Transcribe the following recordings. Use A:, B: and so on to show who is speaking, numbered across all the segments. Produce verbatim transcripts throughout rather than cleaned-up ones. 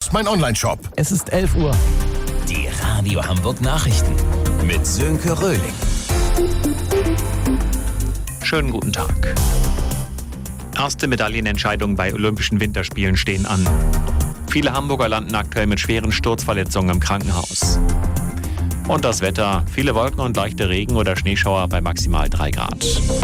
A: ist mein Onlineshop.
B: Es ist elf Uhr.
C: Die Radio Hamburg Nachrichten mit Sönke Röhling.
D: Schönen guten Tag. Erste Medaillenentscheidungen bei Olympischen Winterspielen stehen an. Viele Hamburger landen aktuell mit schweren Sturzverletzungen im Krankenhaus. Und das Wetter: viele Wolken und leichte Regen- oder Schneeschauer bei maximal drei Grad.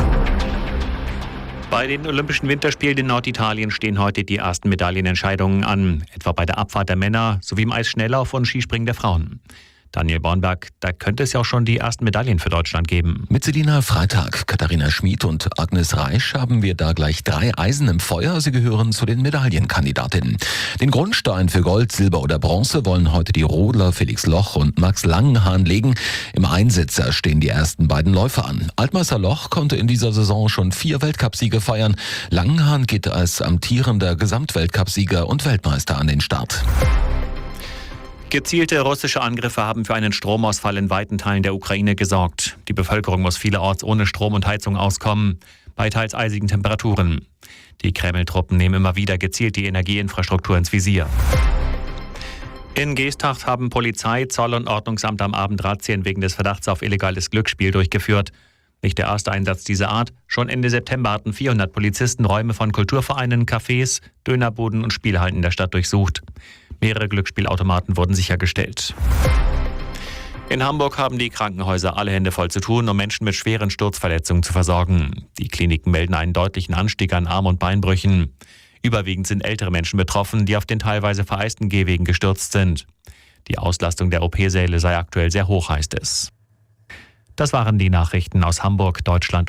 D: Bei den Olympischen Winterspielen in Norditalien stehen heute die ersten Medaillenentscheidungen an, etwa bei der Abfahrt der Männer sowie im Eisschnelllauf und Skispringen der Frauen. Daniel Bornberg, da könnte es ja auch schon die ersten Medaillen für Deutschland geben.
E: Mit Selina Freitag, Katharina Schmid und Agnes Reisch haben wir da gleich drei Eisen im Feuer. Sie gehören zu den Medaillenkandidatinnen. Den Grundstein für Gold, Silber oder Bronze wollen heute die Rodler Felix Loch und Max Langenhahn legen. Im Einsitzer stehen die ersten beiden Läufer an. Altmeister Loch konnte in dieser Saison schon vier Weltcupsiege feiern. Langenhahn geht als amtierender Gesamtweltcupsieger und Weltmeister an den Start.
D: Gezielte russische Angriffe haben für einen Stromausfall in weiten Teilen der Ukraine gesorgt. Die Bevölkerung muss vielerorts ohne Strom und Heizung auskommen, bei teils eisigen Temperaturen. Die Kreml-Truppen nehmen immer wieder gezielt die Energieinfrastruktur ins Visier. In Geesthacht haben Polizei, Zoll und Ordnungsamt am Abend Razzien wegen des Verdachts auf illegales Glücksspiel durchgeführt. Nicht der erste Einsatz dieser Art. Schon Ende September hatten vierhundert Polizisten Räume von Kulturvereinen, Cafés, Dönerbuden und Spielhallen in der Stadt durchsucht. Mehrere Glücksspielautomaten wurden sichergestellt. In Hamburg haben die Krankenhäuser alle Hände voll zu tun, um Menschen mit schweren Sturzverletzungen zu versorgen. Die Kliniken melden einen deutlichen Anstieg an Arm- und Beinbrüchen. Überwiegend sind ältere Menschen betroffen, die auf den teilweise vereisten Gehwegen gestürzt sind. Die Auslastung der O P-Säle sei aktuell sehr hoch, heißt es. Das waren die Nachrichten aus Hamburg, Deutschland